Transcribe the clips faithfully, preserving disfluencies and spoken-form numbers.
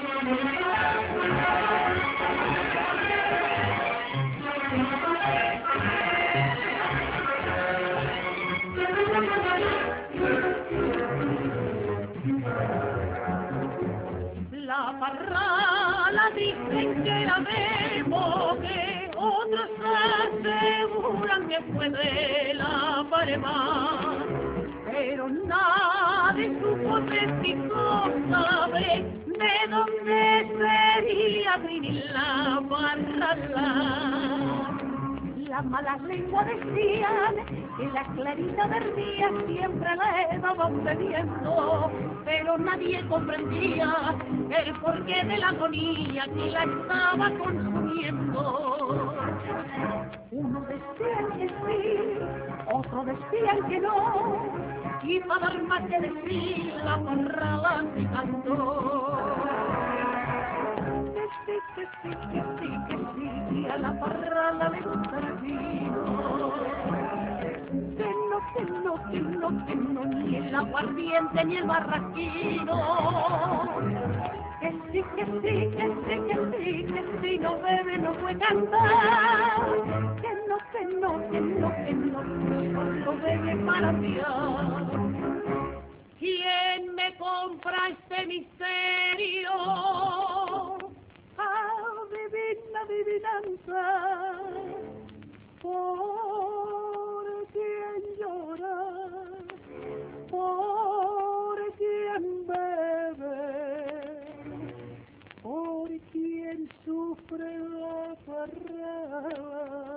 La parrala dicen que la debo, que otros aseguran que fue de la Parema, pero nadie supo testigo sabe de dónde sería venir la parrala. Las malas lenguas decían que la clarita del día siempre le daban bebiendo, pero nadie comprendía el porqué de la agonía que la estaba consumiendo. Unos decían que sí, otros decían que no, y para dar más que decir la parrala se cantó. Que sí, que sí, que sí, que sí, y a la parrala le gusta el vino. Que no, que no, que no, que no, ni el aguardiente ni el barraquino. Que sí, que sí, que sí, que sí, que sí, no bebe, no puede cantar. Que no, que no, que no, que no, solo bebe para piar. ¿Quién me compra este misterio? Adivina, adivinanza, por quien llora, por quien bebe, por quien sufre la parrala.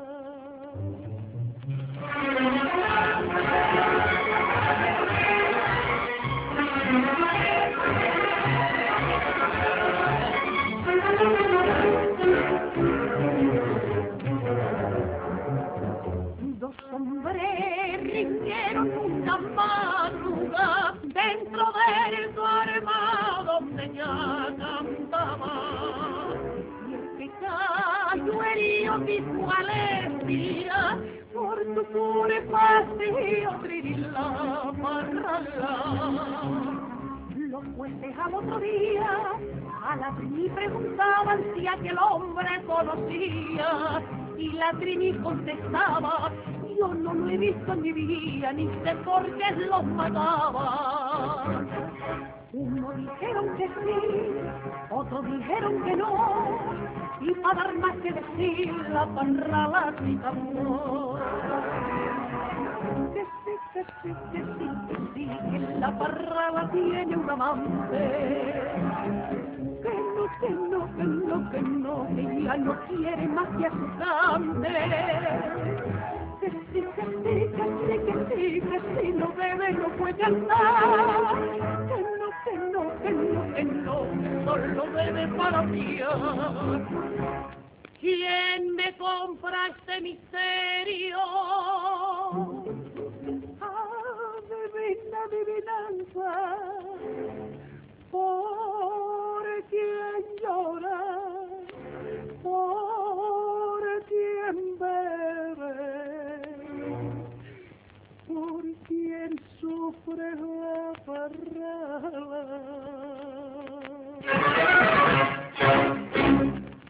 Dos hombres rindieron una madruga dentro del arma donde ya cantaba, y el que cayó herido dijo alegría por tu culpa vacío trinir la parrala. Los jueces al otro día a la Trini preguntaban si aquel hombre conocía, y la Trini contestaba: yo no lo he visto en mi vida, ni sé por qué los mataba. Uno dijeron que sí, otros dijeron que no, y para dar más que decir la parrala se cantó. Que sí, que sí, que sí, que sí, que la parrala tiene un amante. Que no, que no, que no, que no, que ya no quiere más que a su cante. Que sí, que sí, que sí, que sí, que sí, no bebe, no puede cantar. Que no, que no, que no, que no, solo bebe para piar. ¿Quién me compra este misterio?